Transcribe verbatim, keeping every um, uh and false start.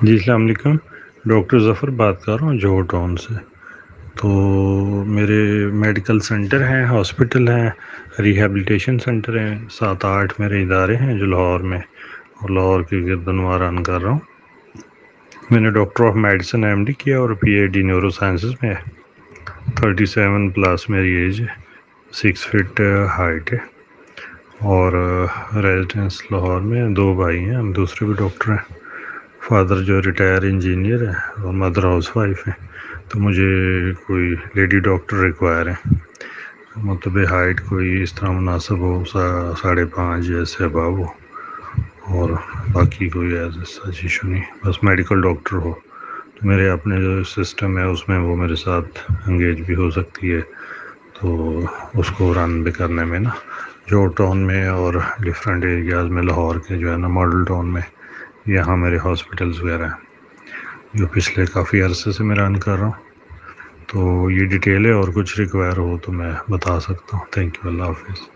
جی السلام علیکم، ڈاکٹر ظفر بات کر رہا ہوں جوہر ٹاؤن سے۔ تو میرے میڈیکل سینٹر ہیں، ہاسپٹل ہیں، ریہیبلیٹیشن سینٹر ہیں، سات آٹھ میرے ادارے ہیں جو لاہور میں اور لاہور کے گردنوار رن کر رہا ہوں۔ میں نے doctor of medicine M D کیا اور P H D neurosciences میں ہے۔ تھرٹی سیون پلس میری ایج ہے، سکس فٹ ہائٹ ہے، اور ریزیڈنس لاہور میں۔ دو بھائی ہیں، ہم دوسرے بھی ڈاکٹر ہیں۔ فادر جو ریٹائر انجینئر ہے اور مدر ہاؤس وائف ہے۔ تو مجھے کوئی لیڈی ڈاکٹر ریکوائر ہے، مطلب ہائٹ کوئی اس طرح مناسب ہو، ساڑھے پانچ جیسے ابو ہو، اور باقی کوئی ایسا سچ ایشو نہیں، بس میڈیکل ڈاکٹر ہو۔ تو میرے اپنے جو سسٹم ہے اس میں وہ میرے ساتھ انگیج بھی ہو سکتی ہے، تو اس کو رن بھی کرنے میں نا جوہر ٹاؤن میں اور ڈفرینٹ ایریاز میں لاہور کے جو ہے نا ماڈل ٹاؤن میں یہاں میرے ہاسپٹلس وغیرہ ہیں جو پچھلے کافی عرصے سے میں رن کر رہا ہوں۔ تو یہ ڈیٹیل ہے، اور کچھ ریکوائر ہو تو میں بتا سکتا ہوں۔ تھینک یو، اللہ حافظ۔